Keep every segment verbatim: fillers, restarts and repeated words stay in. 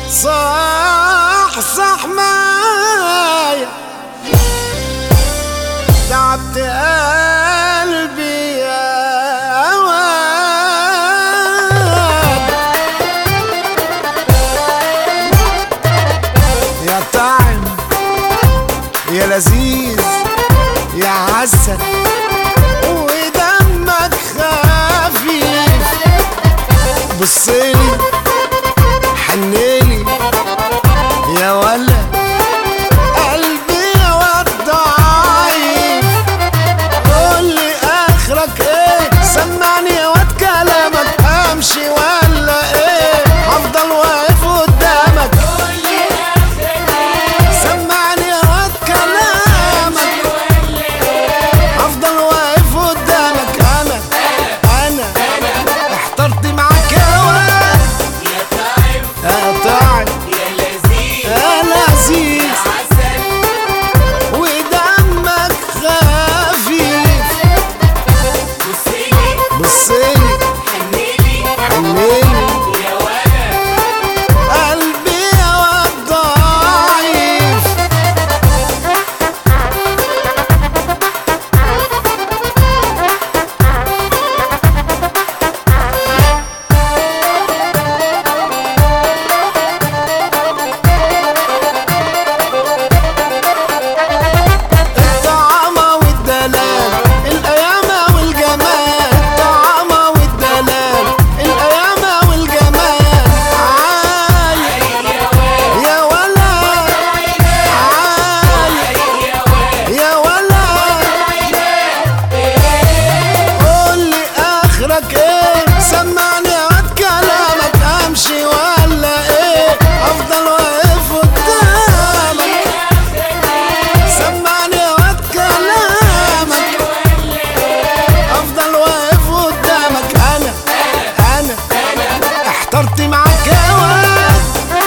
صح صح معايا تعبت قلبي يا واد، يا طعم يا لذيذ يا عسل ودمك خفيف، بصيلي حنيلي يا ولا قلبي يا واد ضعيف، قولي اخرك ايه، سمعني يا واد كلامك، امشي ولا ايه هفضل واقف قدامك، قولي اخرك ايه، سمعني يا واد كلامك هفضل واقف قدامك، انا انا احترت معاك يا واد، يا طعم يا طعم يا لذيذ يا لذيذ عسل ودمك خفيف، بصيلي بصيلي حنيلي حنيلي يا ولد قلبي يا واد ضعيف. الطعامة والدلال القيامة والجمال، الطعامة والدلال القيامة والجمال، عايل يا ولا عايل يا ولا قولي اخرك ايه، سمعني يا واد كلامك، امشي ولا ايه افضل واقف قدامك، سمعني يا واد كلامك افضل واقف قدامك، انا انا احترت معاك يا واد.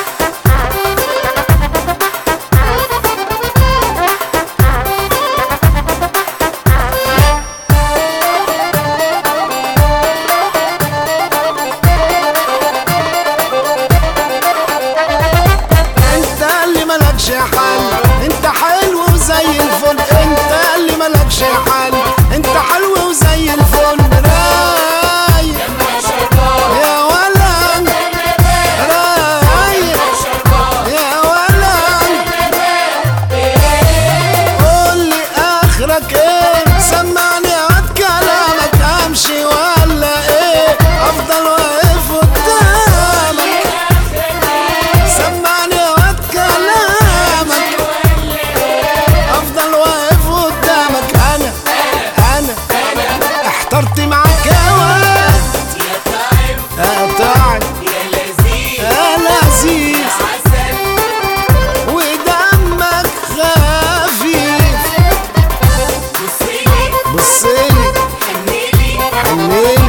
انت اللي ملكش حل، انت حلو وزي الفل، انت اللي ملكش حل، انت حلو وزي الفل، رايق يا ولد رايق يا ولد قولي اخرك ايه، سمعني يا واد كلامك، امشي ولا ايه افضل واقف قدامك، سمعني يا واد كلامك افضل واقف قدامك، انا انا احترت معاك يا واد، يا طعم يا طعم يا لذيذ يا لذيذ عسل ودمك خفيف، بصيلي بصيلي حنيلي حنيلي